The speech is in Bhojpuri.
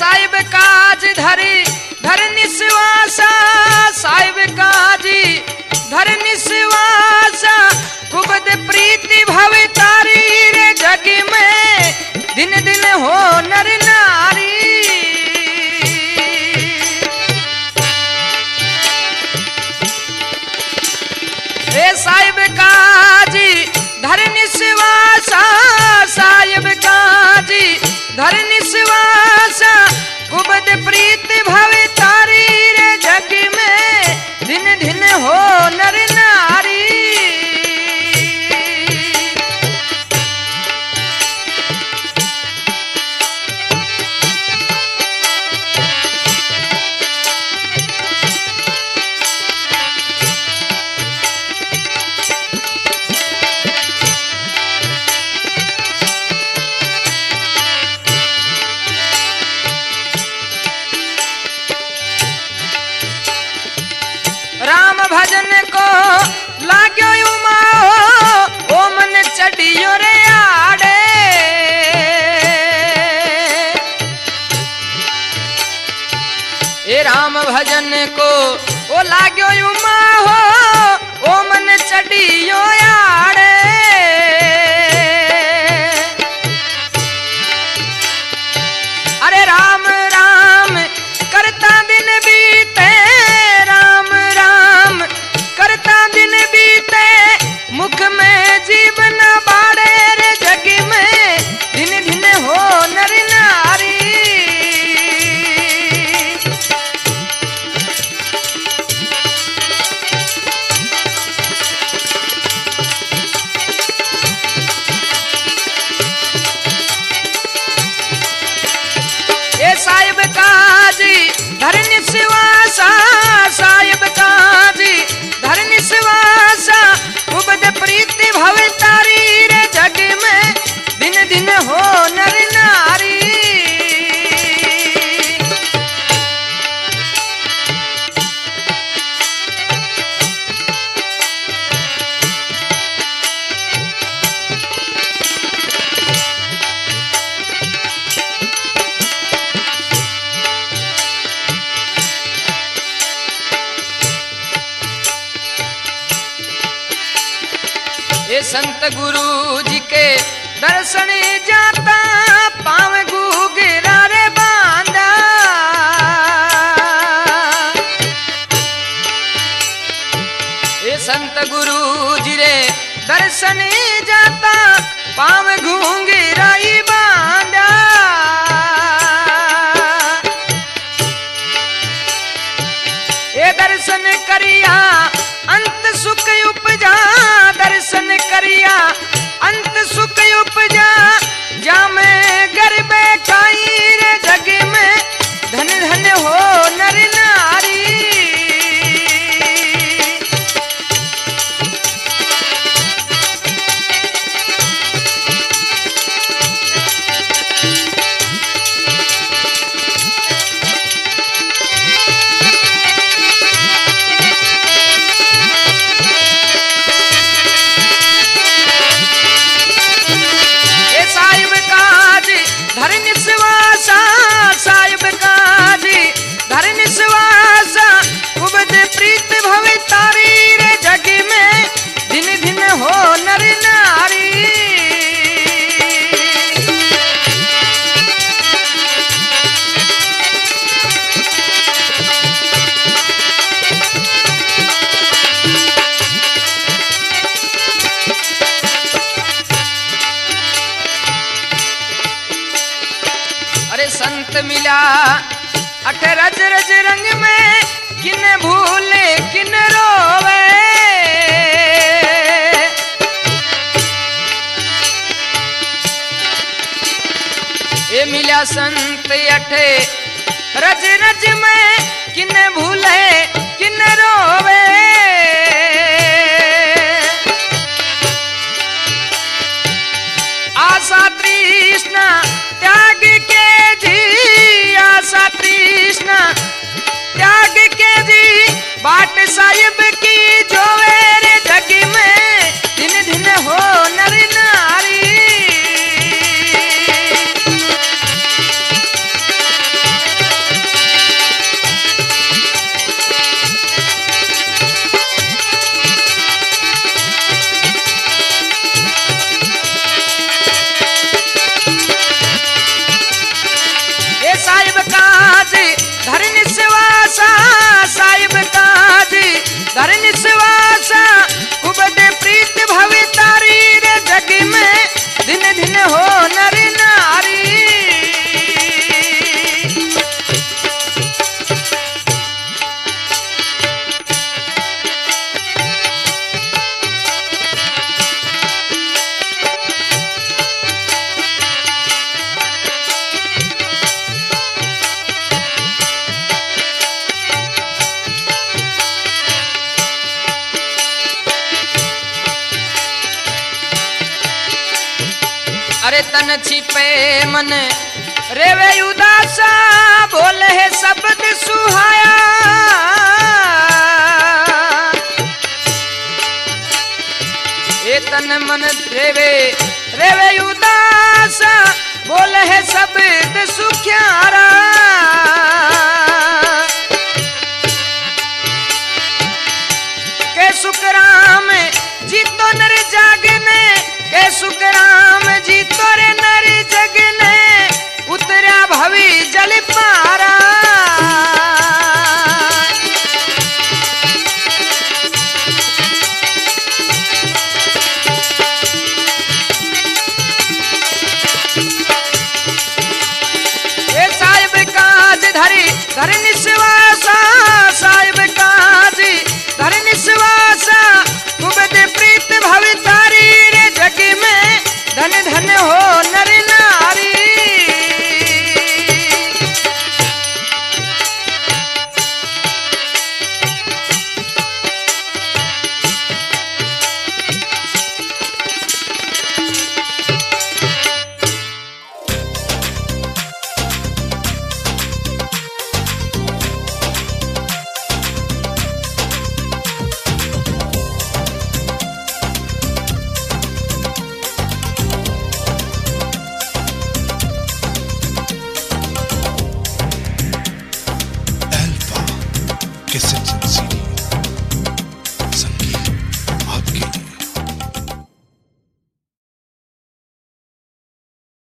साहिब काज धरी धर निस्वासा, साहिब काज धर निस्वासा, कुबद प्रीति भव तारी रे जग में दिन दिन हो नर नारी। रे साहिब काज धर निस्वासा, साहिब काज धर निस्वासा, कुबद प्रीति भव तारी रे जग में दिन दिन हो नर नारी। राम भजन को लाग्यो उमा हो, ओ मन चढ़ियो रे आड़े। ए राम भजन को ओ लाग्यो उमा हो, ओ मन चढ़ियो आड़े। अरे राम राम करता दिन बीते, राम राम करता दिन बीते, मुख में जीवन बाड़े रे जग में दिन दिन हो नर नारी। ए साहिब काज धर निस्वासा, साहिब काज धर निस्वासा, कुबद प्रीति भव तारी रे जग में दिन दिन हो नर नारी। ये संत गुरु जी के दर्शन जाता, पाँव घूघरा रे बांधा। ये संत गुरु जी रे दर्शन जाता, पाँव घूघरा ही बांधा। ये दर्शन करिया अंत सुख उपजा, दर्शन करिया अंत सुख उपजा, जा मैं गर्भ खाई रे जग में धन धन हो नर नारी। धर निस्वासा, साहिब काज धर निस्वासा, कुबद प्रीत भव तारी रे जग में दिन दिन हो नर नारी। संत मिला अठ रज रज रंग में, किन भूले किन रोवे। ये मिला संत अठे रज रज में, किन भूले किन रोवे। आशा तृष्णा त्याग के जी, आशा तृष्णा त्याग के जी, बाट साहिब की जोवे रे जग में दिन दिन हो नर नारी। तन छिपे मन रेवे उदासा बोले है शब्द सुहाया ये तन मन रेवे उदासा बोले है शब्द सुख्यारा के सुखराम जीतो नर जागने के सुखराम जीतो रे नर जगने उतरा भवी जल पारा ये साहिब काज धरी धर निश्वासा साहिब काज धर निश्वासा कुबद प्रीत भव तारी रे जग में धन धन हो नर नारी Alpha Cassettes and CDs.